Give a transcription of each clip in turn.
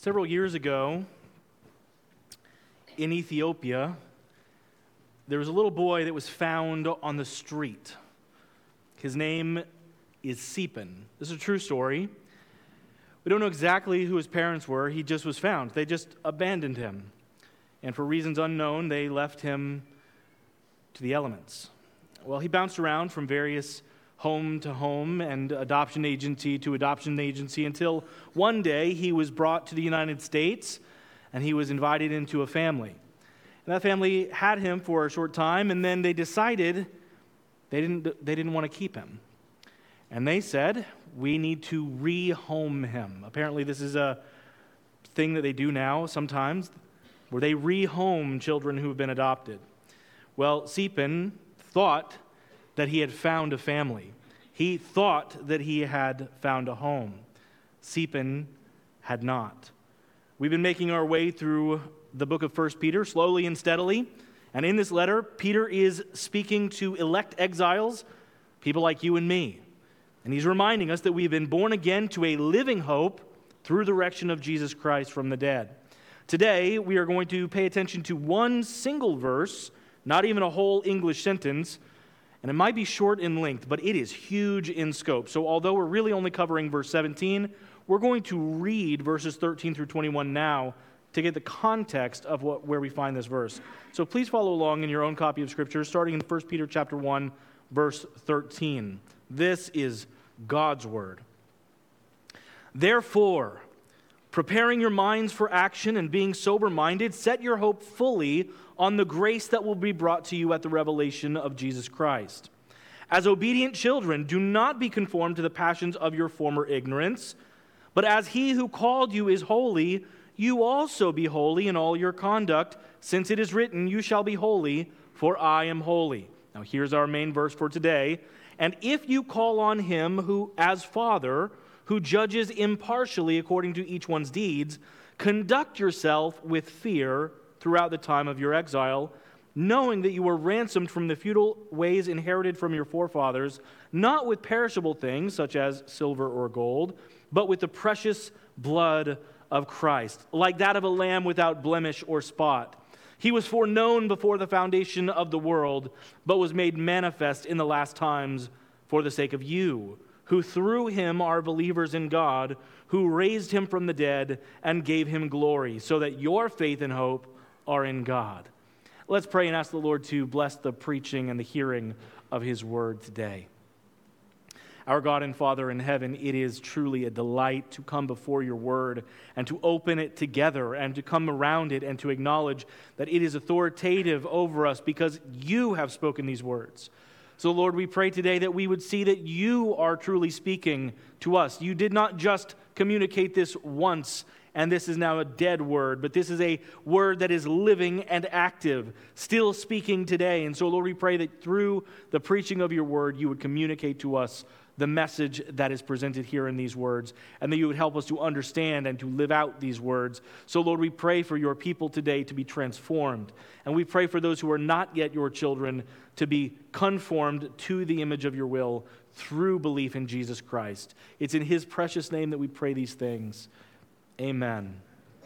Several years ago, in Ethiopia, there was a little boy that was found on the street. His name is Sipin. This is a true story. We don't know exactly who his parents were. He just was found. They just abandoned him. And for reasons unknown, they left him to the elements. Well, he bounced around from various home to home and adoption agency to adoption agency until one day he was brought to the United States and he was invited into a family. And that family had him for a short time, and then they decided they didn't want to keep him. And they said, we need to rehome him. Apparently this is a thing that they do now sometimes, where they rehome children who have been adopted. Well, Sipin thought that he had found a family. He thought that he had found a home. Sipin had not. We've been making our way through the book of 1 Peter, slowly and steadily. And in this letter, Peter is speaking to elect exiles, people like you and me. And he's reminding us that we've been born again to a living hope through the resurrection of Jesus Christ from the dead. Today, we are going to pay attention to one single verse, not even a whole English sentence, and it might be short in length, but it is huge in scope. So although we're really only covering verse 17, we're going to read verses 13 through 21 now to get the context of where we find this verse. So please follow along in your own copy of Scripture, starting in 1 Peter chapter 1, verse 13. This is God's word. Therefore, preparing your minds for action and being sober-minded, set your hope fully on the grace that will be brought to you at the revelation of Jesus Christ. As obedient children, do not be conformed to the passions of your former ignorance, but as he who called you is holy, you also be holy in all your conduct, since it is written, you shall be holy, for I am holy. Now here's our main verse for today. And if you call on him who, as Father, who judges impartially according to each one's deeds, conduct yourself with fear throughout the time of your exile, knowing that you were ransomed from the futile ways inherited from your forefathers, not with perishable things such as silver or gold, but with the precious blood of Christ, like that of a lamb without blemish or spot. He was foreknown before the foundation of the world, but was made manifest in the last times for the sake of you, who through him are believers in God, who raised him from the dead and gave him glory, so that your faith and hope are in God. Let's pray and ask the Lord to bless the preaching and the hearing of his word today. Our God and Father in heaven, it is truly a delight to come before your word and to open it together and to come around it and to acknowledge that it is authoritative over us because you have spoken these words. So, Lord, we pray today that we would see that you are truly speaking to us. You did not just communicate this once, and this is now a dead word, but this is a word that is living and active, still speaking today. And so, Lord, we pray that through the preaching of your word, you would communicate to us the message that is presented here in these words, and that you would help us to understand and to live out these words. So, Lord, we pray for your people today to be transformed, and we pray for those who are not yet your children to be conformed to the image of your will through belief in Jesus Christ. It's in his precious name that we pray these things. Amen.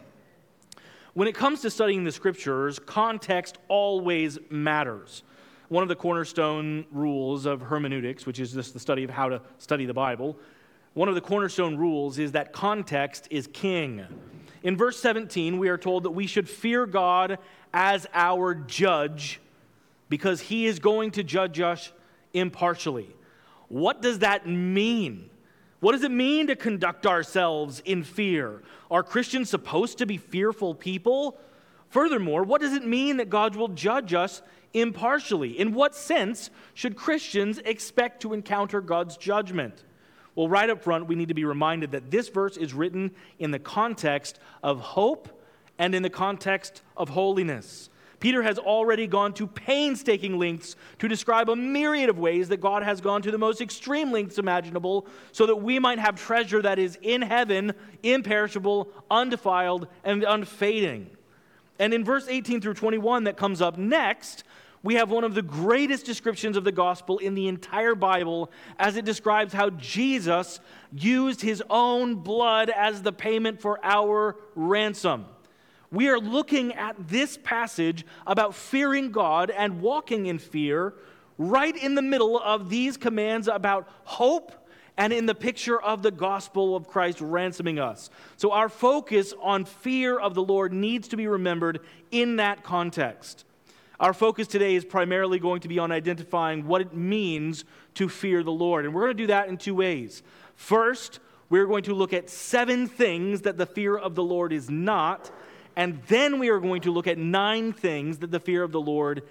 When it comes to studying the Scriptures, context always matters. One of the cornerstone rules of hermeneutics, which is just the study of how to study the Bible, one of the cornerstone rules is that context is king. In verse 17, we are told that we should fear God as our judge because he is going to judge us impartially. What does that mean? What does it mean to conduct ourselves in fear? Are Christians supposed to be fearful people? Furthermore, what does it mean that God will judge us impartially? In what sense should Christians expect to encounter God's judgment? Well, right up front, we need to be reminded that this verse is written in the context of hope and in the context of holiness. Peter has already gone to painstaking lengths to describe a myriad of ways that God has gone to the most extreme lengths imaginable so that we might have treasure that is in heaven, imperishable, undefiled, and unfading. And in verse 18 through 21 that comes up next, We have one of the greatest descriptions of the gospel in the entire Bible as it describes how Jesus used his own blood as the payment for our ransom. We are looking at this passage about fearing God and walking in fear right in the middle of these commands about hope and in the picture of the gospel of Christ ransoming us. So our focus on fear of the Lord needs to be remembered in that context. Our focus today is primarily going to be on identifying what it means to fear the Lord. And we're going to do that in two ways. First, we're going to look at 7 things that the fear of the Lord is not. And then we are going to look at 9 things that the fear of the Lord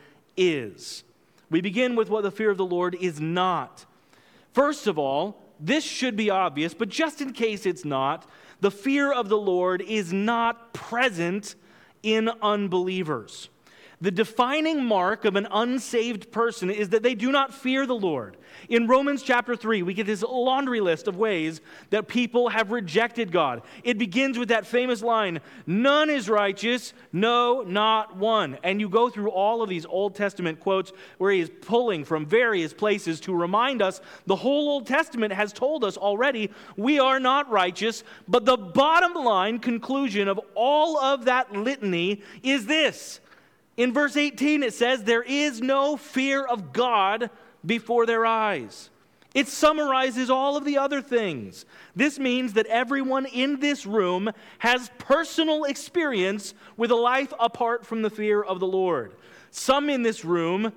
is. We begin with what the fear of the Lord is not. First of all, this should be obvious, but just in case it's not, the fear of the Lord is not present in unbelievers. The defining mark of an unsaved person is that they do not fear the Lord. In Romans chapter 3, we get this laundry list of ways that people have rejected God. It begins with that famous line, "None is righteous, no, not one." And you go through all of these Old Testament quotes where he is pulling from various places to remind us the whole Old Testament has told us already we are not righteous. But the bottom line conclusion of all of that litany is this. In verse 18, it says, there is no fear of God before their eyes. It summarizes all of the other things. This means that everyone in this room has personal experience with a life apart from the fear of the Lord. Some in this room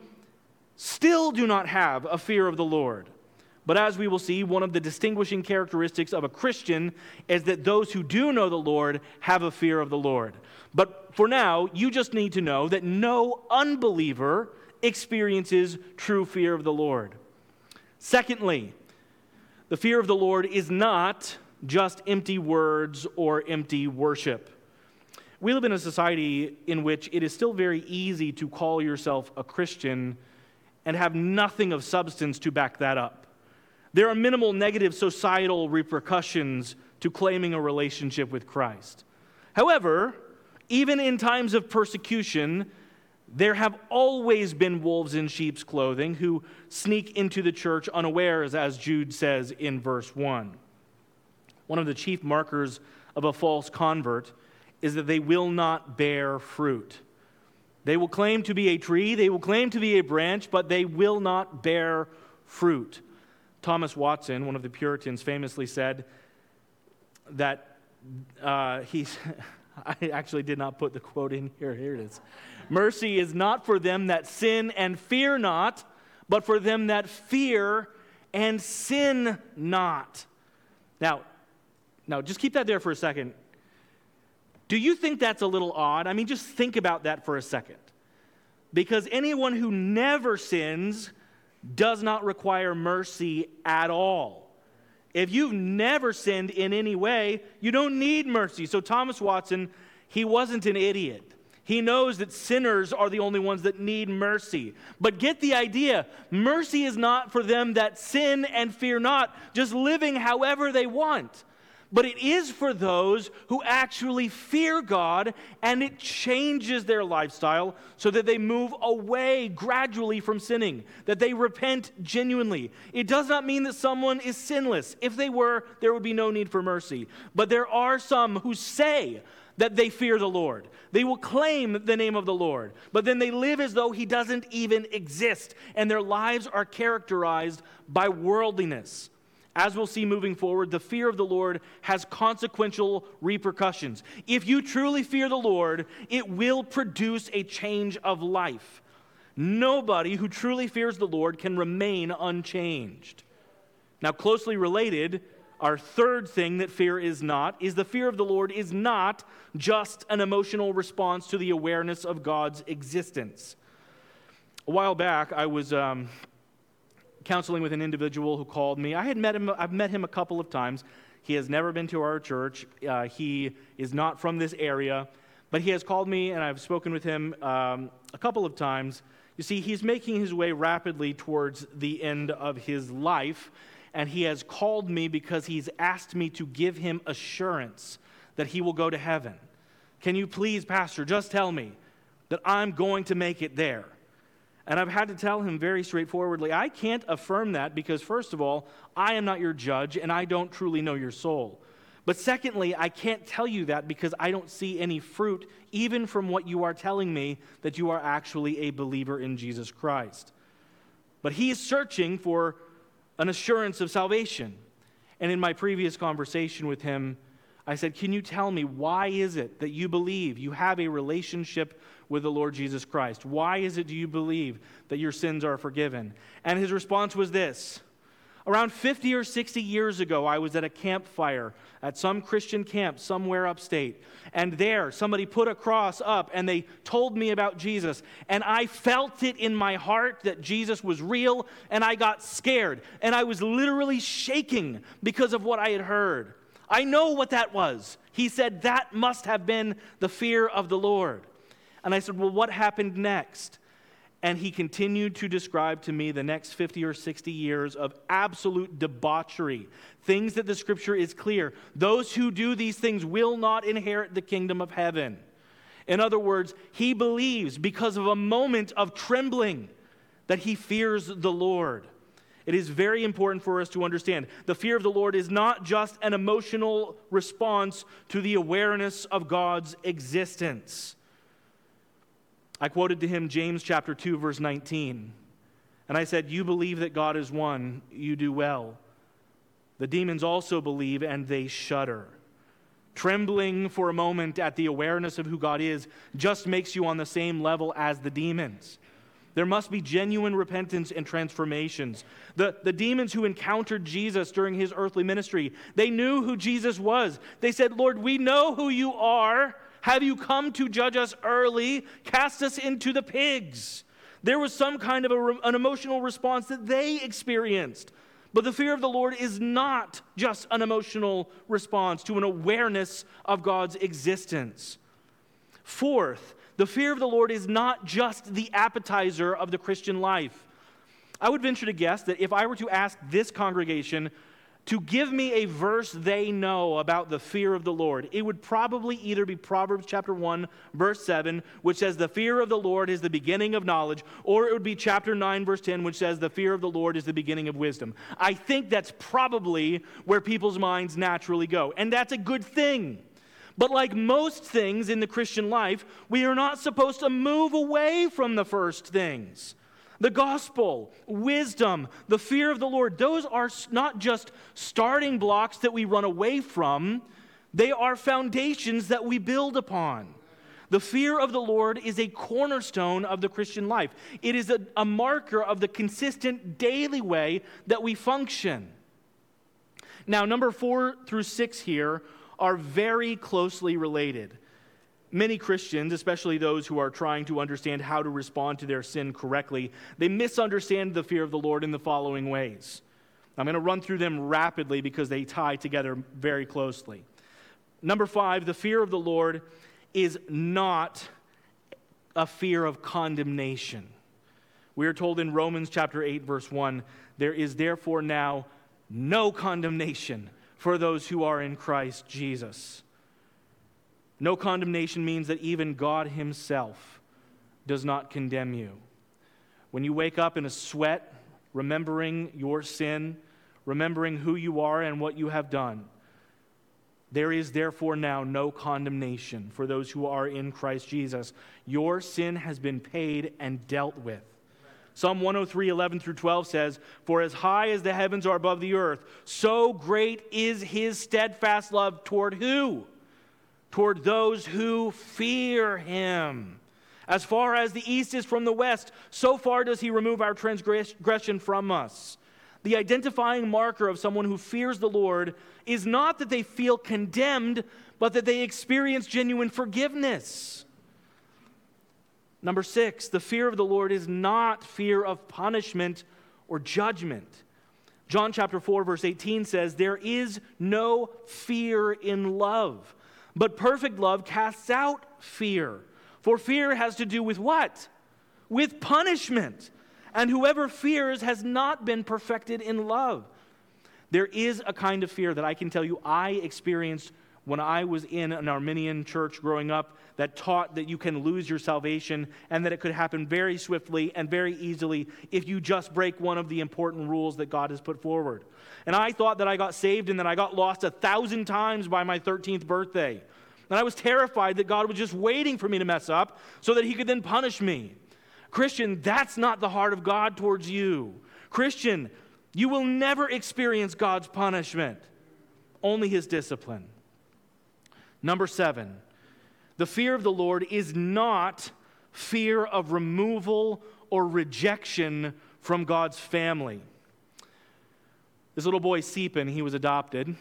still do not have a fear of the Lord. But as we will see, one of the distinguishing characteristics of a Christian is that those who do know the Lord have a fear of the Lord. But for now, you just need to know that no unbeliever experiences true fear of the Lord. Secondly, the fear of the Lord is not just empty words or empty worship. We live in a society in which it is still very easy to call yourself a Christian and have nothing of substance to back that up. There are minimal negative societal repercussions to claiming a relationship with Christ. However, even in times of persecution, there have always been wolves in sheep's clothing who sneak into the church unawares, as Jude says in verse 1. One of the chief markers of a false convert is that they will not bear fruit. They will claim to be a tree, they will claim to be a branch, but they will not bear fruit. Thomas Watson, one of the Puritans, famously said that I actually did not put the quote in here. Here it is. Mercy is not for them that sin and fear not, but for them that fear and sin not. Now, just keep that there for a second. Do you think that's a little odd? I mean, just think about that for a second. Because anyone who never sins does not require mercy at all. If you've never sinned in any way, you don't need mercy. So Thomas Watson, he wasn't an idiot. He knows that sinners are the only ones that need mercy. But get the idea, mercy is not for them that sin and fear not, just living however they want. But it is for those who actually fear God, and it changes their lifestyle so that they move away gradually from sinning, that they repent genuinely. It does not mean that someone is sinless. If they were, there would be no need for mercy. But there are some who say that they fear the Lord. They will claim the name of the Lord, but then they live as though he doesn't even exist, and their lives are characterized by worldliness. As we'll see moving forward, the fear of the Lord has consequential repercussions. If you truly fear the Lord, it will produce a change of life. Nobody who truly fears the Lord can remain unchanged. Now, closely related, our third thing that fear is not, is the fear of the Lord is not just an emotional response to the awareness of God's existence. A while back, I was counseling with an individual who called me. I've met him a couple of times. He has never been to our church. He is not from this area, but he has called me, and I've spoken with him a couple of times. You see, he's making his way rapidly towards the end of his life, and he has called me because he's asked me to give him assurance that he will go to heaven. Can you please, Pastor, just tell me that I'm going to make it there? And I've had to tell him very straightforwardly, I can't affirm that because, first of all, I am not your judge and I don't truly know your soul. But secondly, I can't tell you that because I don't see any fruit, even from what you are telling me, that you are actually a believer in Jesus Christ. But he is searching for an assurance of salvation. And in my previous conversation with him, I said, can you tell me, why is it that you believe you have a relationship with the Lord Jesus Christ? Why is it do you believe that your sins are forgiven? And his response was this. Around 50 or 60 years ago, I was at a campfire at some Christian camp somewhere upstate. And there, somebody put a cross up and they told me about Jesus. And I felt it in my heart that Jesus was real, and I got scared. And I was literally shaking because of what I had heard. I know what that was. He said, that must have been the fear of the Lord. And I said, well, what happened next? And he continued to describe to me the next 50 or 60 years of absolute debauchery, things that the Scripture is clear. Those who do these things will not inherit the kingdom of heaven. In other words, he believes because of a moment of trembling that he fears the Lord. It is very important for us to understand the fear of the Lord is not just an emotional response to the awareness of God's existence. I quoted to him James chapter 2, verse 19. And I said, you believe that God is one, you do well. The demons also believe, and they shudder. Trembling for a moment at the awareness of who God is just makes you on the same level as the demons. There must be genuine repentance and transformations. The demons who encountered Jesus during his earthly ministry, they knew who Jesus was. They said, Lord, we know who you are. Have you come to judge us early? Cast us into the pigs. There was some kind of an emotional response that they experienced. But the fear of the Lord is not just an emotional response to an awareness of God's existence. Fourth, the fear of the Lord is not just the appetizer of the Christian life. I would venture to guess that if I were to ask this congregation to give me a verse they know about the fear of the Lord, it would probably either be Proverbs chapter 1, verse 7, which says the fear of the Lord is the beginning of knowledge, or it would be chapter 9, verse 10, which says the fear of the Lord is the beginning of wisdom. I think that's probably where people's minds naturally go, and that's a good thing. But like most things in the Christian life, we are not supposed to move away from the first things. The gospel, wisdom, the fear of the Lord, those are not just starting blocks that we run away from. They are foundations that we build upon. The fear of the Lord is a cornerstone of the Christian life. It is a marker of the consistent daily way that we function. Now, number 4 through 6 here are very closely related. Many Christians, especially those who are trying to understand how to respond to their sin correctly, they misunderstand the fear of the Lord in the following ways. I'm going to run through them rapidly because they tie together very closely. Number 5, the fear of the Lord is not a fear of condemnation. We are told in Romans chapter 8, verse 1, there is therefore now no condemnation for those who are in Christ Jesus. No condemnation means that even God himself does not condemn you. When you wake up in a sweat, remembering your sin, remembering who you are and what you have done, there is therefore now no condemnation for those who are in Christ Jesus. Your sin has been paid and dealt with. Psalm 103, 11 through 12 says, for as high as the heavens are above the earth, so great is his steadfast love toward who? Toward those who fear him. As far as the east is from the west, so far does he remove our transgression from us. The identifying marker of someone who fears the Lord is not that they feel condemned, but that they experience genuine forgiveness. Number 6, the fear of the Lord is not fear of punishment or judgment. John chapter 4, verse 18 says, there is no fear in love, but perfect love casts out fear. For fear has to do with what? With punishment. And whoever fears has not been perfected in love. There is a kind of fear that I can tell you I experienced when I was in an Arminian church growing up that taught that you can lose your salvation and that it could happen very swiftly and very easily if you just break one of the important rules that God has put forward. And I thought that I got saved and that I got lost 1,000 times by my 13th birthday. And I was terrified that God was just waiting for me to mess up so that he could then punish me. Christian, that's not the heart of God towards you. Christian, you will never experience God's punishment, only his discipline. Number 7, the fear of the Lord is not fear of removal or rejection from God's family. This little boy, Sepin, he was adopted.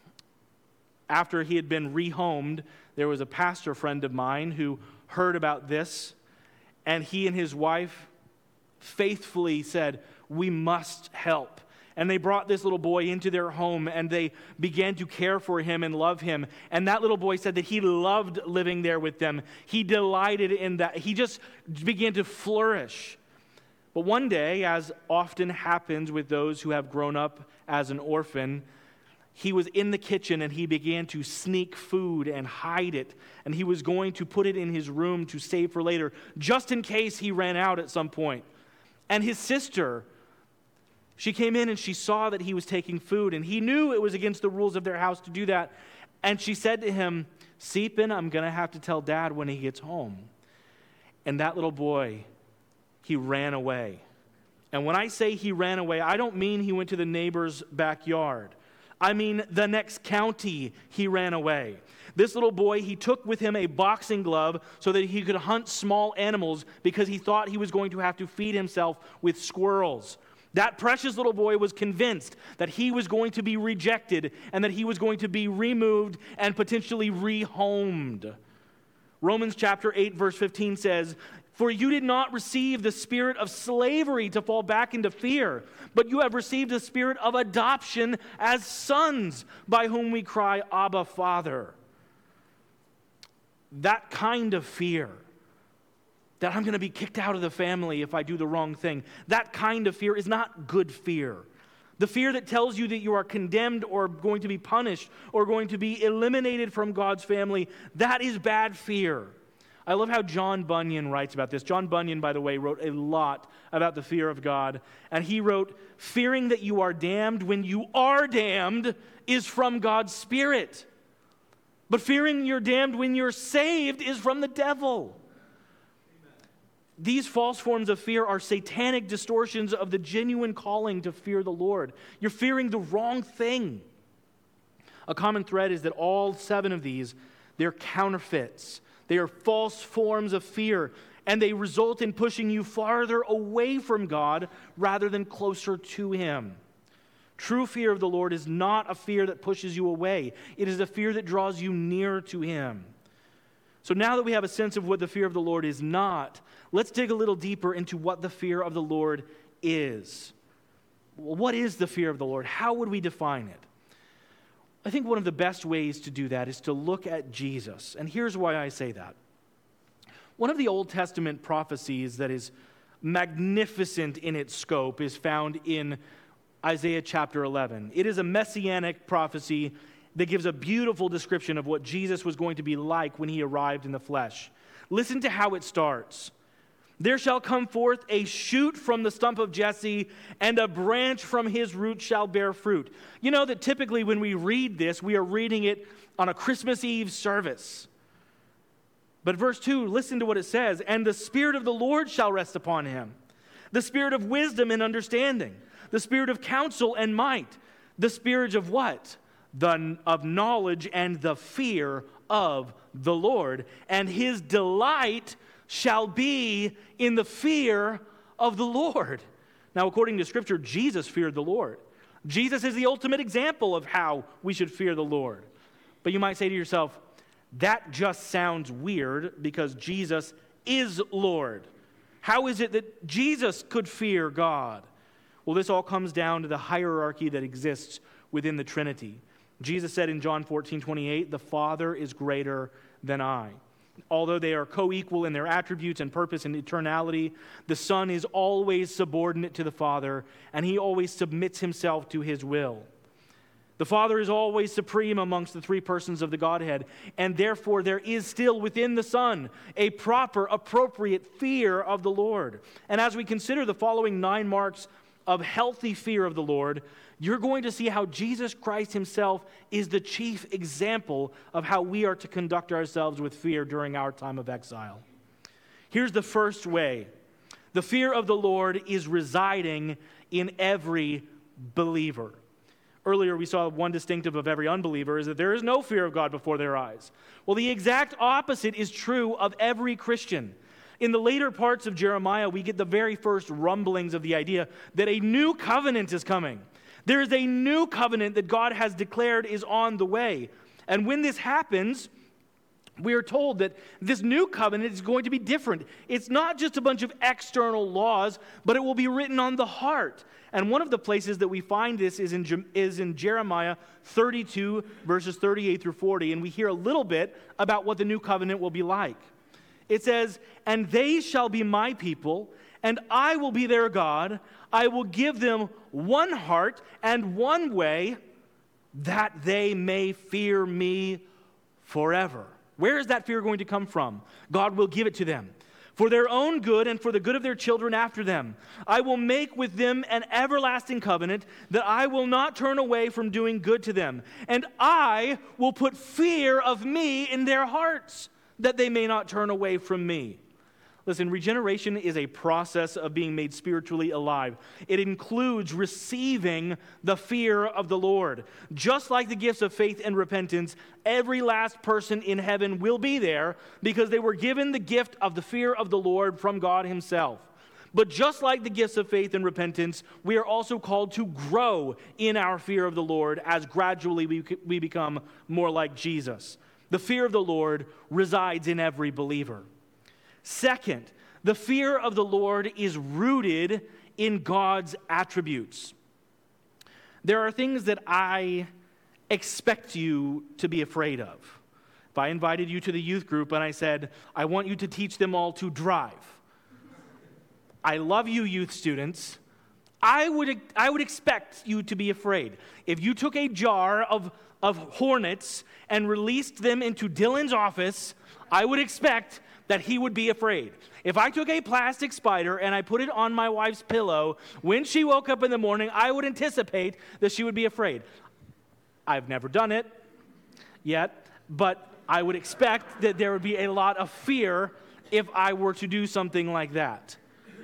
After he had been rehomed, there was a pastor friend of mine who heard about this, and he and his wife faithfully said, "We must help." And they brought this little boy into their home, and they began to care for him and love him. And that little boy said that he loved living there with them. He delighted in that. He just began to flourish. But one day, as often happens with those who have grown up as an orphan, he was in the kitchen and he began to sneak food and hide it. And he was going to put it in his room to save for later, just in case he ran out at some point. And his sister, she came in and she saw that he was taking food, and he knew it was against the rules of their house to do that. And she said to him, "Sepin, I'm going to have to tell Dad when he gets home." And that little boy, he ran away. And when I say he ran away, I don't mean he went to the neighbor's backyard. I mean the next county he ran away. This little boy, he took with him a boxing glove so that he could hunt small animals because he thought he was going to have to feed himself with squirrels. That precious little boy was convinced that he was going to be rejected and that he was going to be removed and potentially rehomed. Romans chapter 8, verse 15 says, "For you did not receive the spirit of slavery to fall back into fear, but you have received the spirit of adoption as sons, by whom we cry, Abba, Father." That kind of fear, that I'm going to be kicked out of the family if I do the wrong thing, that kind of fear is not good fear. The fear that tells you that you are condemned or going to be punished or going to be eliminated from God's family, that is bad fear. I love how John Bunyan writes about this. John Bunyan, by the way, wrote a lot about the fear of God. And he wrote, "Fearing that you are damned when you are damned is from God's Spirit. But fearing you're damned when you're saved is from the devil." These false forms of fear are satanic distortions of the genuine calling to fear the Lord. You're fearing the wrong thing. A common thread is that all 7 of these, they're counterfeits. They are false forms of fear, and they result in pushing you farther away from God rather than closer to Him. True fear of the Lord is not a fear that pushes you away. It is a fear that draws you near to Him. So now that we have a sense of what the fear of the Lord is not, let's dig a little deeper into what the fear of the Lord is. Well, what is the fear of the Lord? How would we define it? I think one of the best ways to do that is to look at Jesus. And here's why I say that. One of the Old Testament prophecies that is magnificent in its scope is found in Isaiah chapter 11. It is a messianic prophecy that gives a beautiful description of what Jesus was going to be like when he arrived in the flesh. Listen to how it starts. "There shall come forth a shoot from the stump of Jesse, and a branch from his root shall bear fruit." You know that typically when we read this, we are reading it on a Christmas Eve service. But verse 2, listen to what it says. "And the Spirit of the Lord shall rest upon him, the Spirit of wisdom and understanding, the Spirit of counsel and might, the Spirit of" what? "Of knowledge and the fear of the Lord. And his delight shall be in the fear of the Lord." Now, according to Scripture, Jesus feared the Lord. Jesus is the ultimate example of how we should fear the Lord. But you might say to yourself, that just sounds weird because Jesus is Lord. How is it that Jesus could fear God? Well, this all comes down to the hierarchy that exists within the Trinity. Jesus said in John 14:28, "The Father is greater than I." Although they are co-equal in their attributes and purpose and eternality, the Son is always subordinate to the Father, and he always submits himself to his will. The Father is always supreme amongst the three persons of the Godhead, and therefore there is still within the Son a proper, appropriate fear of the Lord. And as we consider the following 9 marks of healthy fear of the Lord, you're going to see how Jesus Christ himself is the chief example of how we are to conduct ourselves with fear during our time of exile. Here's the first way. The fear of the Lord is residing in every believer. Earlier, we saw one distinctive of every unbeliever is that there is no fear of God before their eyes. Well, the exact opposite is true of every Christian. In the later parts of Jeremiah, we get the very first rumblings of the idea that a new covenant is coming. There is a new covenant that God has declared is on the way. And when this happens, we are told that this new covenant is going to be different. It's not just a bunch of external laws, but it will be written on the heart. And one of the places that we find this is in Jeremiah 32, verses 38 through 40. And we hear a little bit about what the new covenant will be like. It says, "And they shall be my people, and I will be their God. I will give them one heart and one way, that they may fear me forever." Where is that fear going to come from? God will give it to them. "For their own good and for the good of their children after them. I will make with them an everlasting covenant, that I will not turn away from doing good to them. And I will put fear of me in their hearts, that they may not turn away from me." Listen, regeneration is a process of being made spiritually alive. It includes receiving the fear of the Lord. Just like the gifts of faith and repentance, every last person in heaven will be there because they were given the gift of the fear of the Lord from God himself. But just like the gifts of faith and repentance, we are also called to grow in our fear of the Lord as gradually we become more like Jesus. The fear of the Lord resides in every believer. Second, the fear of the Lord is rooted in God's attributes. There are things that I expect you to be afraid of. If I invited you to the youth group and I said, "I want you to teach them all to drive," I love you, youth students. I would expect you to be afraid. If you took a jar of hornets and released them into Dylan's office, I would expect that he would be afraid. If I took a plastic spider and I put it on my wife's pillow, when she woke up in the morning, I would anticipate that she would be afraid. I've never done it yet, but I would expect that there would be a lot of fear if I were to do something like that.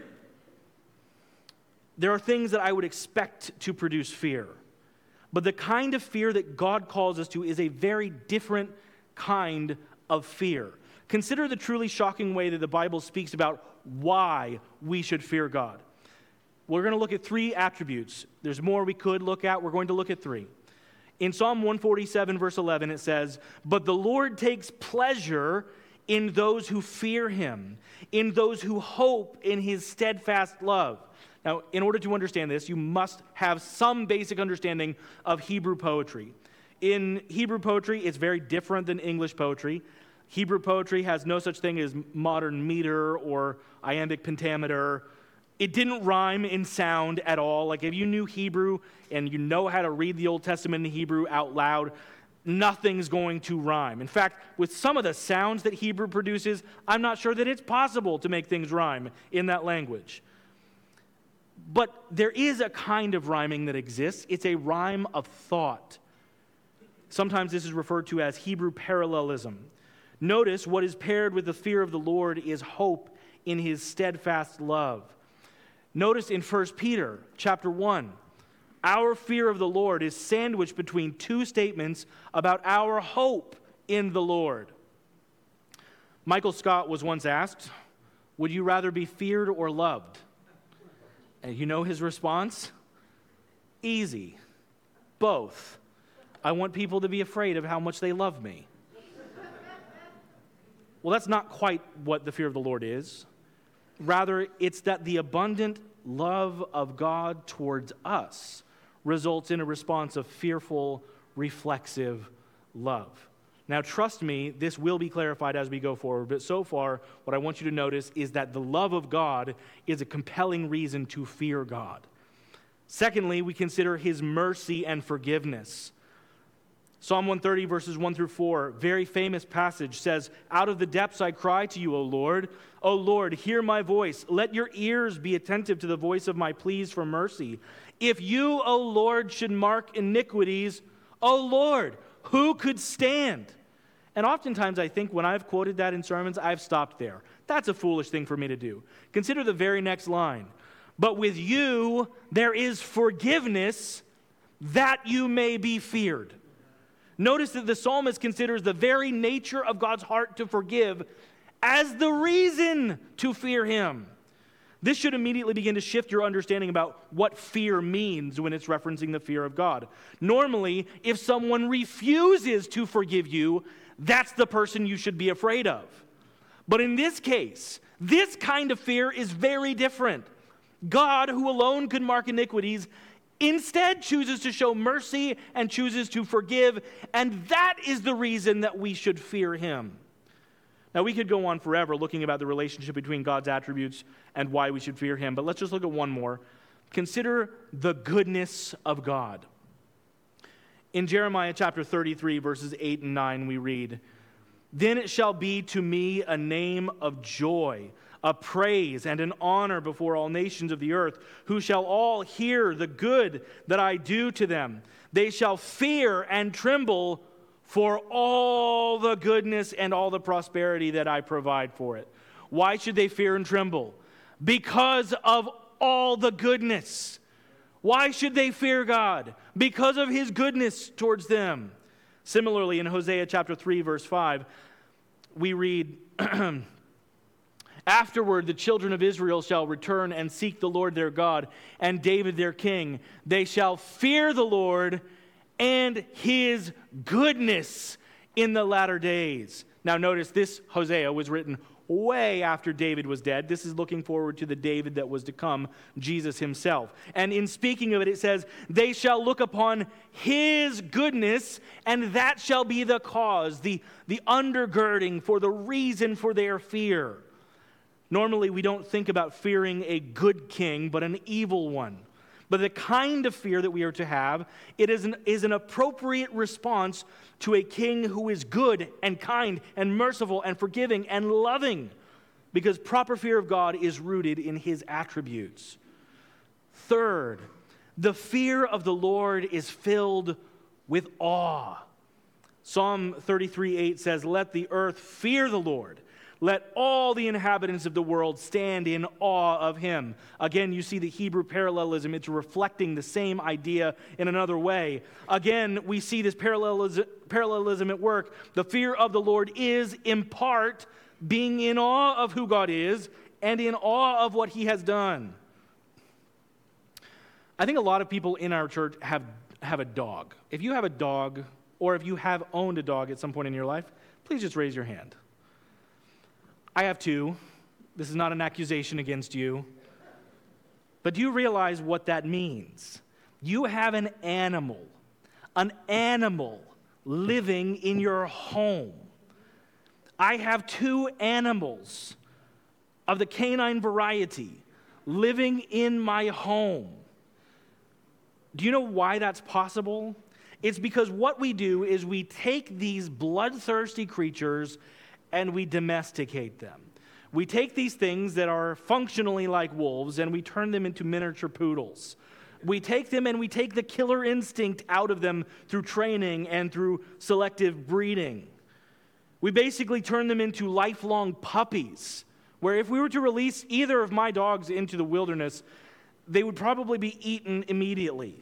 There are things that I would expect to produce fear. But the kind of fear that God calls us to is a very different kind of fear. Consider the truly shocking way that the Bible speaks about why we should fear God. We're going to look at 3 attributes. There's more we could look at. We're going to look at 3. In Psalm 147, verse 11, it says, "But the Lord takes pleasure in those who fear him, in those who hope in his steadfast love." Now, in order to understand this, you must have some basic understanding of Hebrew poetry. In Hebrew poetry, it's very different than English poetry. Hebrew poetry has no such thing as modern meter or iambic pentameter. It didn't rhyme in sound at all. Like if you knew Hebrew and you know how to read the Old Testament in Hebrew out loud, nothing's going to rhyme. In fact, with some of the sounds that Hebrew produces, I'm not sure that it's possible to make things rhyme in that language. But there is a kind of rhyming that exists. It's a rhyme of thought. Sometimes this is referred to as Hebrew parallelism. Notice what is paired with the fear of the Lord is hope in his steadfast love. Notice in 1 Peter chapter 1, our fear of the Lord is sandwiched between 2 statements about our hope in the Lord. Michael Scott was once asked, "Would you rather be feared or loved?" And you know his response? Easy. Both. I want people to be afraid of how much they love me. Well, that's not quite what the fear of the Lord is. Rather, it's that the abundant love of God towards us results in a response of fearful, reflexive love. Now, trust me, this will be clarified as we go forward, but so far, what I want you to notice is that the love of God is a compelling reason to fear God. Secondly, we consider his mercy and forgiveness. Psalm 130, verses 1 through 4, very famous passage, says, "Out of the depths I cry to you, O Lord. O Lord, hear my voice. Let your ears be attentive to the voice of my pleas for mercy. If you, O Lord, should mark iniquities, O Lord, who could stand?" And oftentimes I think when I've quoted that in sermons, I've stopped there. That's a foolish thing for me to do. Consider the very next line. "But with you there is forgiveness, that you may be feared." Notice that the psalmist considers the very nature of God's heart to forgive as the reason to fear him. This should immediately begin to shift your understanding about what fear means when it's referencing the fear of God. Normally, if someone refuses to forgive you, that's the person you should be afraid of. But in this case, this kind of fear is very different. God, who alone could mark iniquities, instead chooses to show mercy and chooses to forgive, and that is the reason that we should fear him. Now, we could go on forever looking about the relationship between God's attributes and why we should fear him, but let's just look at one more. Consider the goodness of God. In Jeremiah chapter 33, verses 8 and 9, we read, "Then it shall be to me a name of joy, a praise and an honor before all nations of the earth, who shall all hear the good that I do to them. They shall fear and tremble for all the goodness and all the prosperity that I provide for it." Why should they fear and tremble? Because of all the goodness. Why should they fear God? Because of his goodness towards them. Similarly, in Hosea chapter 3, verse 5, we read, "Afterward, the children of Israel shall return and seek the Lord their God and David their king. They shall fear the Lord and his goodness in the latter days." Now notice this Hosea was written way after David was dead. This is looking forward to the David that was to come, Jesus himself. And in speaking of it, it says, "They shall look upon his goodness, and that shall be the cause," the undergirding for the reason for their fear. Normally, we don't think about fearing a good king, but an evil one. But the kind of fear that we are to have, it is an appropriate response to a king who is good and kind and merciful and forgiving and loving, because proper fear of God is rooted in his attributes. Third, the fear of the Lord is filled with awe. Psalm 33:8 says, "Let the earth fear the Lord. Let all the inhabitants of the world stand in awe of him." Again, you see the Hebrew parallelism. It's reflecting the same idea in another way. Again, we see this parallelism at work. The fear of the Lord is, in part, being in awe of who God is and in awe of what he has done. I think a lot of people in our church have a dog. If you have a dog, or if you have owned a dog at some point in your life, please just raise your hand. I have two. This is not an accusation against you. But do you realize what that means? You have an animal living in your home. I have two animals of the canine variety living in my home. Do you know why that's possible? It's because what we do is we take these bloodthirsty creatures and we domesticate them. We take these things that are functionally like wolves and we turn them into miniature poodles. We take them and we take the killer instinct out of them through training and through selective breeding. We basically turn them into lifelong puppies, where if we were to release either of my dogs into the wilderness, they would probably be eaten immediately.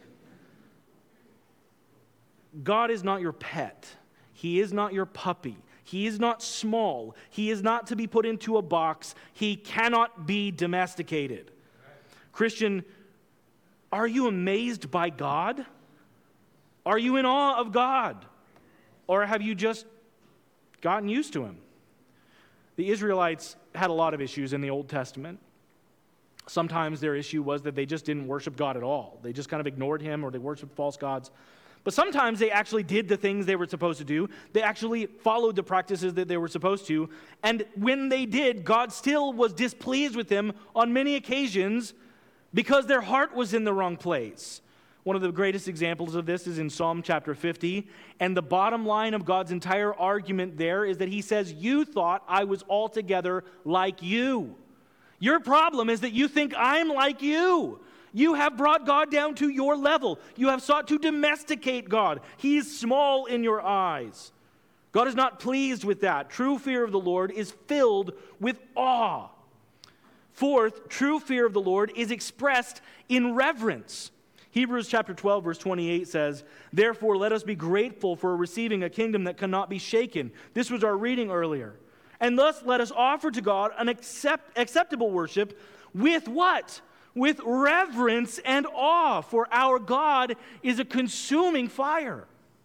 God is not your pet. He is not your puppy. He is not small. He is not to be put into a box. He cannot be domesticated. Christian, are you amazed by God? Are you in awe of God? Or have you just gotten used to him? The Israelites had a lot of issues in the Old Testament. Sometimes their issue was that they just didn't worship God at all. They just kind of ignored him, or they worshiped false gods. But sometimes they actually did the things they were supposed to do. They actually followed the practices that they were supposed to. And when they did, God still was displeased with them on many occasions because their heart was in the wrong place. One of the greatest examples of this is in Psalm chapter 50. And the bottom line of God's entire argument there is that he says, you thought I was altogether like you. Your problem is that you think I'm like you. You have brought God down to your level. You have sought to domesticate God. He is small in your eyes. God is not pleased with that. True fear of the Lord is filled with awe. Fourth, true fear of the Lord is expressed in reverence. Hebrews chapter 12, verse 28 says, therefore let us be grateful for receiving a kingdom that cannot be shaken. This was our reading earlier. And thus let us offer to God an acceptable worship with what? With reverence and awe, for our God is a consuming fire.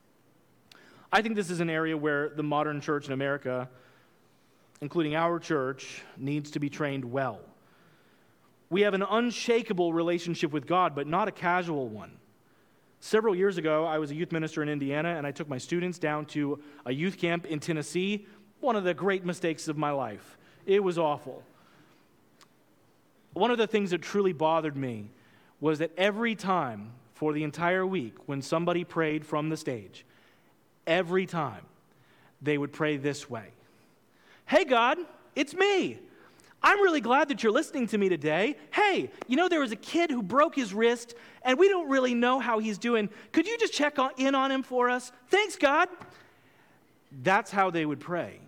I think this is an area where the modern church in America, including our church, needs to be trained well. We have an unshakable relationship with God, but not a casual one. Several years ago, I was a youth minister in Indiana, and I took my students down to a youth camp in Tennessee. One of the great mistakes of my life. It was awful. One of the things that truly bothered me was that every time for the entire week when somebody prayed from the stage, every time they would pray this way. Hey God, it's me. I'm really glad that you're listening to me today. Hey, there was a kid who broke his wrist, and we don't really know how he's doing. Could you just check in on him for us? Thanks, God. That's how they would pray.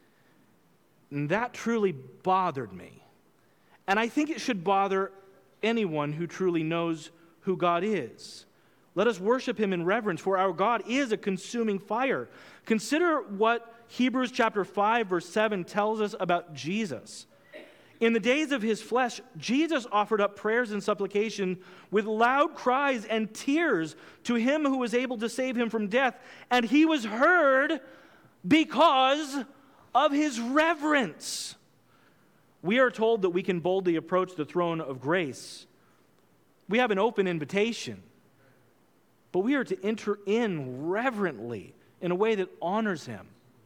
And that truly bothered me. And I think it should bother anyone who truly knows who God is. Let us worship him in reverence, for our God is a consuming fire. Consider what Hebrews chapter 5, verse 7 tells us about Jesus. In the days of his flesh, Jesus offered up prayers and supplication with loud cries and tears to him who was able to save him from death. And he was heard because of his reverence. We are told that we can boldly approach the throne of grace. We have an open invitation. But we are to enter in reverently in a way that honors him.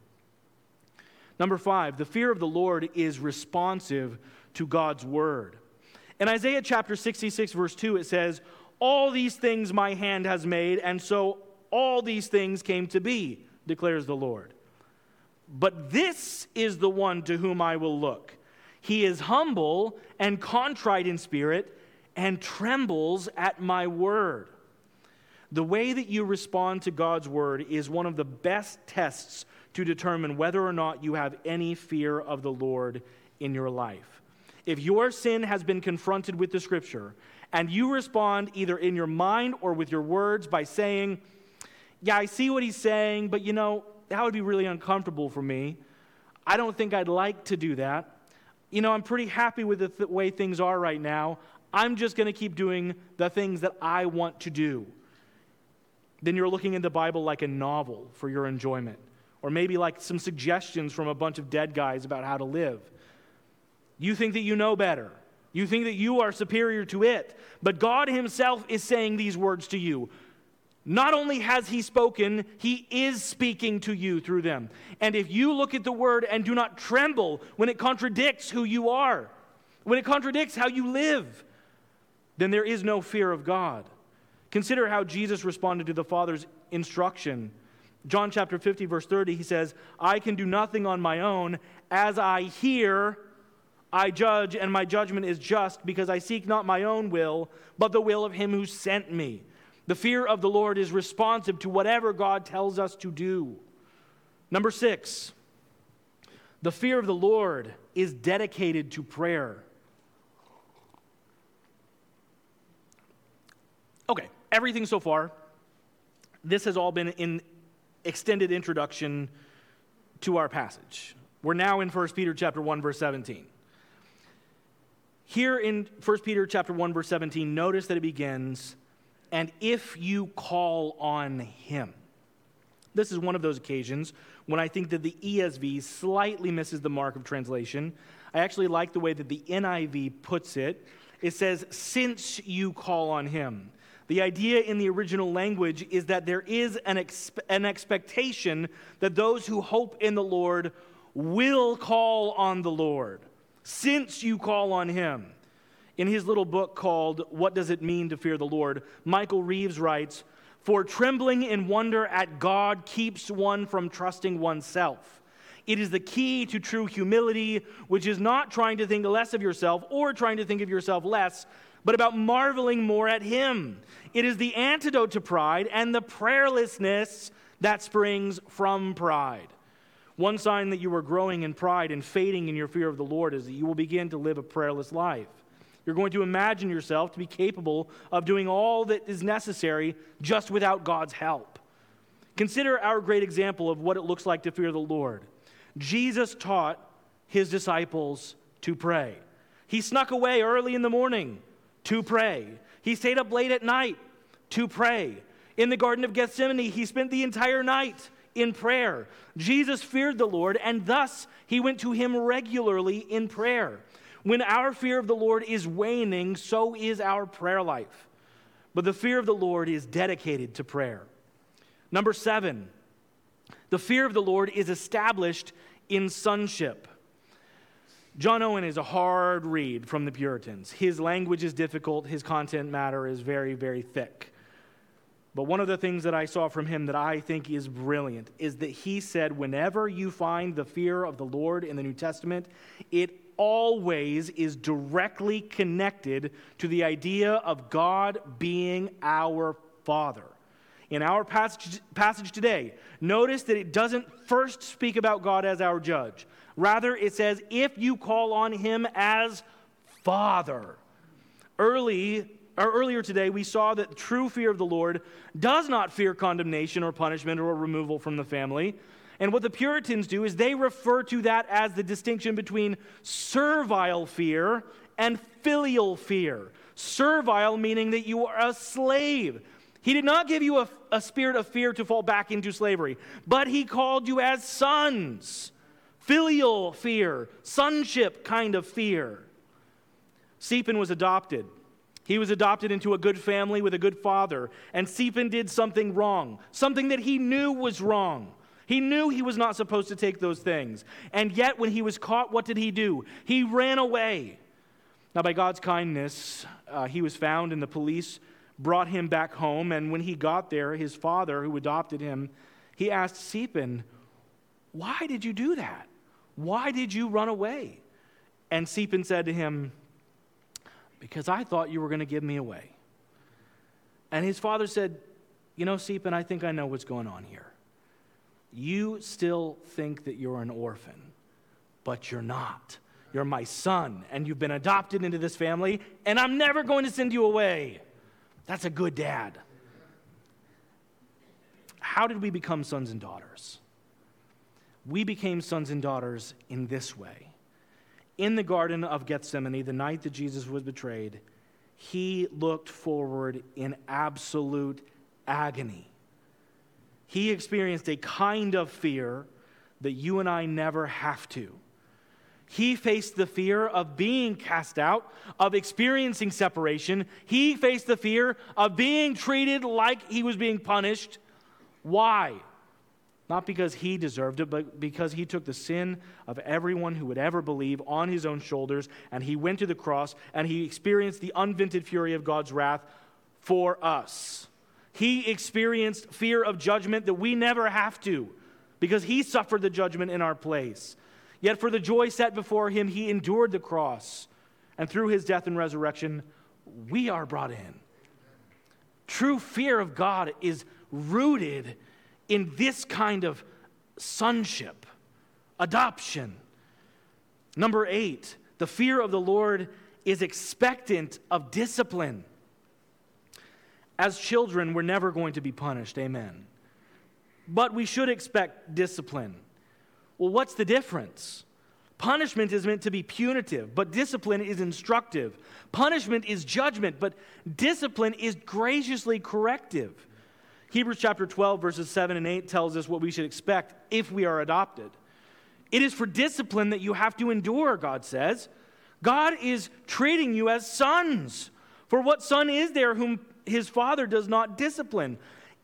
Number 5, the fear of the Lord is responsive to God's word. In Isaiah chapter 66, verse 2, it says, all these things my hand has made, and so all these things came to be, declares the Lord. But this is the one to whom I will look. He is humble and contrite in spirit and trembles at my word. The way that you respond to God's word is one of the best tests to determine whether or not you have any fear of the Lord in your life. If your sin has been confronted with the scripture and you respond either in your mind or with your words by saying, yeah, I see what he's saying, but that would be really uncomfortable for me. I don't think I'd like to do that. I'm pretty happy with the way things are right now. I'm just going to keep doing the things that I want to do. Then you're looking in the Bible like a novel for your enjoyment. Or maybe like some suggestions from a bunch of dead guys about how to live. You think that you know better. You think that you are superior to it. But God himself is saying these words to you. Not only has he spoken, he is speaking to you through them. And if you look at the word and do not tremble when it contradicts who you are, when it contradicts how you live, then there is no fear of God. Consider how Jesus responded to the Father's instruction. John chapter 50, verse 30, he says, I can do nothing on my own. As I hear, I judge, and my judgment is just, because I seek not my own will, but the will of him who sent me. The fear of the Lord is responsive to whatever God tells us to do. Number 6, the fear of the Lord is dedicated to prayer. Okay, everything so far, this has all been in extended introduction to our passage. We're now in 1 Peter chapter 1, verse 17. Here in 1 Peter chapter 1, verse 17, notice that it begins, and if you call on him. This is one of those occasions when I think that the ESV slightly misses the mark of translation. I actually like the way that the NIV puts it. It says, since you call on him. The idea in the original language is that there is an expectation that those who hope in the Lord will call on the Lord, since you call on him. In his little book called What Does It Mean to Fear the Lord, Michael Reeves writes, "For trembling in wonder at God keeps one from trusting oneself. It is the key to true humility, which is not trying to think less of yourself or trying to think of yourself less, but about marveling more at him. It is the antidote to pride and the prayerlessness that springs from pride." One sign that you are growing in pride and fading in your fear of the Lord is that you will begin to live a prayerless life. You're going to imagine yourself to be capable of doing all that is necessary just without God's help. Consider our great example of what it looks like to fear the Lord. Jesus taught his disciples to pray. He snuck away early in the morning to pray. He stayed up late at night to pray. In the Garden of Gethsemane, he spent the entire night in prayer. Jesus feared the Lord, and thus he went to him regularly in prayer. When our fear of the Lord is waning, so is our prayer life. But the fear of the Lord is dedicated to prayer. Number 7, the fear of the Lord is established in sonship. John Owen is a hard read from the Puritans. His language is difficult. His content matter is very, very thick. But one of the things that I saw from him that I think is brilliant is that he said, whenever you find the fear of the Lord in the New Testament, it always is directly connected to the idea of God being our Father. In our passage today, notice that it doesn't first speak about God as our judge. Rather, it says, if you call on him as Father. Earlier today, we saw that true fear of the Lord does not fear condemnation or punishment or removal from the family. And what the Puritans do is they refer to that as the distinction between servile fear and filial fear. Servile meaning that you are a slave. He did not give you a spirit of fear to fall back into slavery, but he called you as sons. Filial fear, sonship kind of fear. Sepin was adopted. He was adopted into a good family with a good father, and Sepin did something wrong, something that he knew was wrong. He knew he was not supposed to take those things. And yet, when he was caught, what did he do? He ran away. Now, by God's kindness, he was found, and the police brought him back home. And when he got there, his father, who adopted him, he asked Sepin, "Why did you do that? Why did you run away?" And Sepin said to him, "Because I thought you were going to give me away." And his father said, "You know, Sepin, I think I know what's going on here. You still think that you're an orphan, but you're not. You're my son, and you've been adopted into this family, and I'm never going to send you away." That's a good dad. How did we become sons and daughters? We became sons and daughters in this way. In the Garden of Gethsemane, the night that Jesus was betrayed, he looked forward in absolute agony. He experienced a kind of fear that you and I never have to. He faced the fear of being cast out, of experiencing separation. He faced the fear of being treated like he was being punished. Why? Not because he deserved it, but because he took the sin of everyone who would ever believe on his own shoulders, and he went to the cross, and he experienced the unvented fury of God's wrath for us. He experienced fear of judgment that we never have to, because he suffered the judgment in our place. Yet for the joy set before him, he endured the cross, and through his death and resurrection, we are brought in. True fear of God is rooted in this kind of sonship, adoption. Number 8, the fear of the Lord is expectant of discipline. As children, we're never going to be punished, amen. But we should expect discipline. Well, what's the difference? Punishment is meant to be punitive, but discipline is instructive. Punishment is judgment, but discipline is graciously corrective. Hebrews chapter 12, verses 7 and 8 tells us what we should expect if we are adopted. It is for discipline that you have to endure, God says. God is treating you as sons. For what son is there whom his father does not discipline?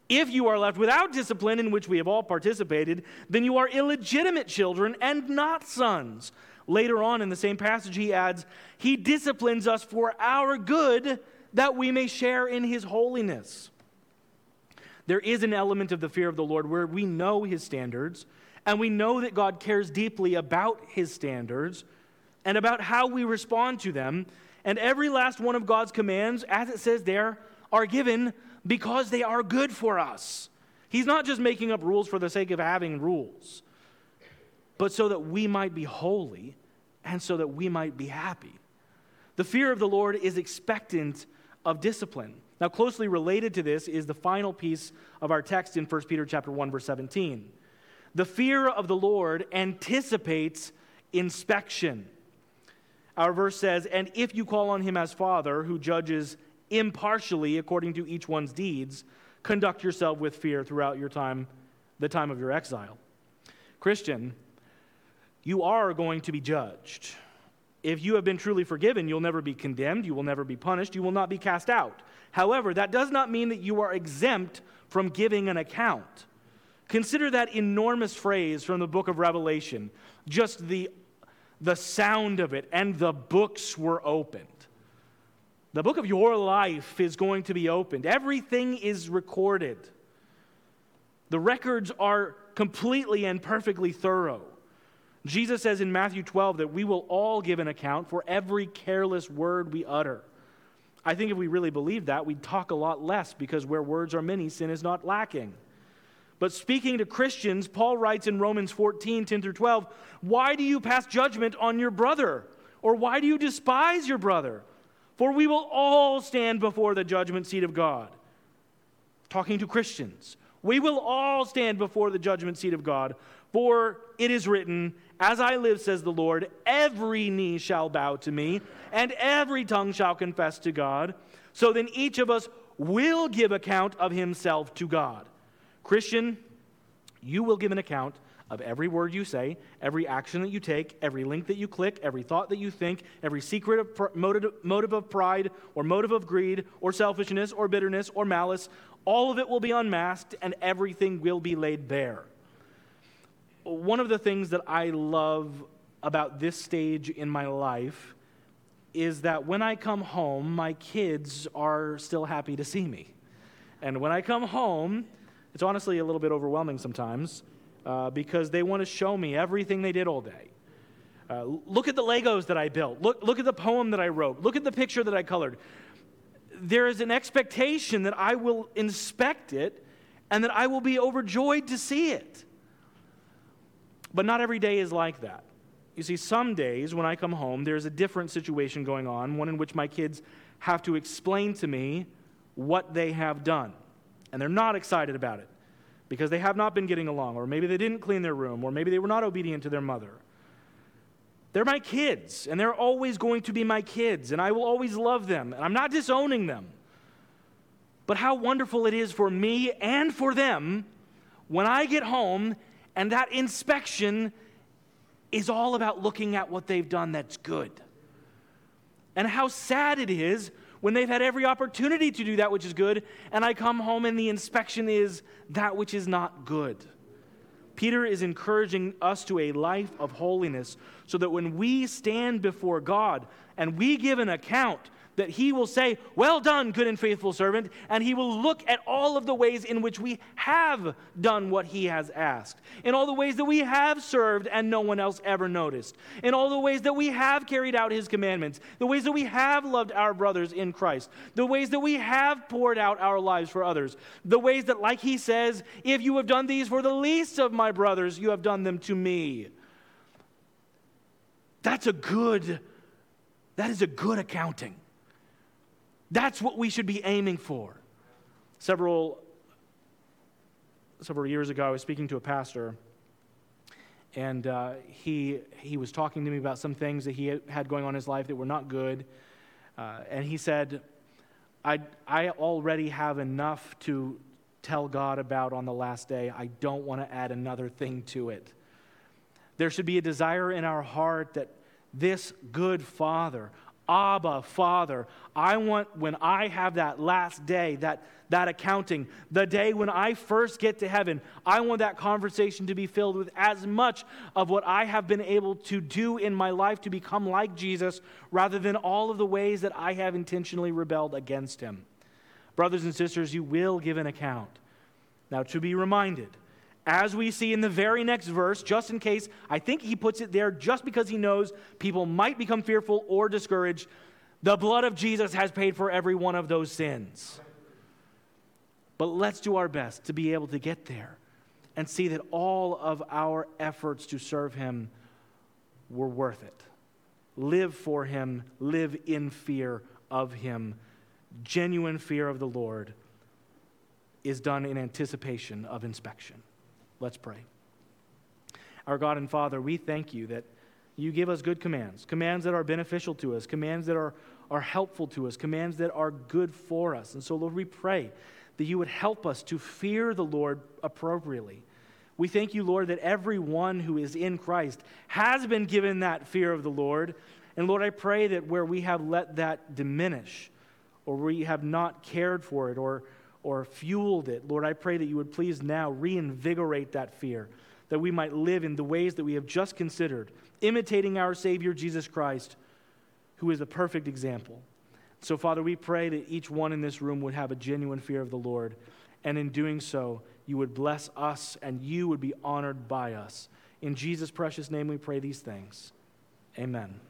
If you are left without discipline, in which we have all participated, then you are illegitimate children and not sons. Later on in the same passage, he adds, he disciplines us for our good, that we may share in his holiness. There is an element of the fear of the Lord where we know his standards, and we know that God cares deeply about his standards and about how we respond to them. And every last one of God's commands, as it says there, are given because they are good for us. He's not just making up rules for the sake of having rules, but so that we might be holy and so that we might be happy. The fear of the Lord is expectant of discipline. Now, closely related to this is the final piece of our text in 1 Peter chapter 1, verse 17. The fear of the Lord anticipates inspection. Our verse says, and if you call on him as Father, who judges impartially according to each one's deeds, conduct yourself with fear throughout the time of your exile. Christian, you are going to be judged. If you have been truly forgiven, you'll never be condemned, you will never be punished, you will not be cast out. However, that does not mean that you are exempt from giving an account. Consider that enormous phrase from the book of Revelation, just the sound of it, and the books were opened. The book of your life is going to be opened. Everything is recorded. The records are completely and perfectly thorough. Jesus says in Matthew 12 that we will all give an account for every careless word we utter. I think if we really believed that, we'd talk a lot less, because where words are many, sin is not lacking. But speaking to Christians, Paul writes in Romans 14, 10 through 12, why do you pass judgment on your brother? Or why do you despise your brother? For we will all stand before the judgment seat of God. Talking to Christians. We will all stand before the judgment seat of God. For it is written, as I live, says the Lord, every knee shall bow to me, and every tongue shall confess to God. So then each of us will give account of himself to God. Christian, you will give an account of every word you say, every action that you take, every link that you click, every thought that you think, every secret of motive of pride or motive of greed or selfishness or bitterness or malice. All of it will be unmasked and everything will be laid bare. One of the things that I love about this stage in my life is that when I come home, my kids are still happy to see me. And when I come home, it's honestly a little bit overwhelming sometimes because they want to show me everything they did all day. Look at the Legos that I built. Look at the poem that I wrote. Look at the picture that I colored. There is an expectation that I will inspect it and that I will be overjoyed to see it. But not every day is like that. You see, some days when I come home, there's a different situation going on, one in which my kids have to explain to me what they have done. And they're not excited about it because they have not been getting along, or maybe they didn't clean their room, or maybe they were not obedient to their mother. They're my kids, and they're always going to be my kids, and I will always love them, and I'm not disowning them. But how wonderful it is for me and for them when I get home and that inspection is all about looking at what they've done that's good. And how sad it is when they've had every opportunity to do that which is good, and I come home and the inspection is that which is not good. Peter is encouraging us to a life of holiness so that when we stand before God and we give an account, that he will say, well done, good and faithful servant, and he will look at all of the ways in which we have done what he has asked, in all the ways that we have served and no one else ever noticed, in all the ways that we have carried out his commandments, the ways that we have loved our brothers in Christ, the ways that we have poured out our lives for others, the ways that, like he says, if you have done these for the least of my brothers, you have done them to me. That is a good accounting. That's what we should be aiming for. Several years ago, I was speaking to a pastor, and he was talking to me about some things that he had going on in his life that were not good. And he said, I already have enough to tell God about on the last day. I don't want to add another thing to it. There should be a desire in our heart that this good Father Abba, Father, I want when I have that last day, that accounting, the day when I first get to heaven, I want that conversation to be filled with as much of what I have been able to do in my life to become like Jesus, rather than all of the ways that I have intentionally rebelled against him. Brothers and sisters, you will give an account. Now, to be reminded, as we see in the very next verse, just in case, I think he puts it there just because he knows people might become fearful or discouraged, the blood of Jesus has paid for every one of those sins. But let's do our best to be able to get there and see that all of our efforts to serve him were worth it. Live for him, live in fear of him. Genuine fear of the Lord is done in anticipation of inspection. Let's pray. Our God and Father, we thank you that you give us good commands, commands that are beneficial to us, commands that are helpful to us, commands that are good for us. And so, Lord, we pray that you would help us to fear the Lord appropriately. We thank you, Lord, that everyone who is in Christ has been given that fear of the Lord. And Lord, I pray that where we have let that diminish, or we have not cared for it, or fueled it, Lord, I pray that you would please now reinvigorate that fear, that we might live in the ways that we have just considered, imitating our Savior Jesus Christ, who is a perfect example. So, Father, we pray that each one in this room would have a genuine fear of the Lord, and in doing so, you would bless us and you would be honored by us. In Jesus' precious name we pray these things. Amen.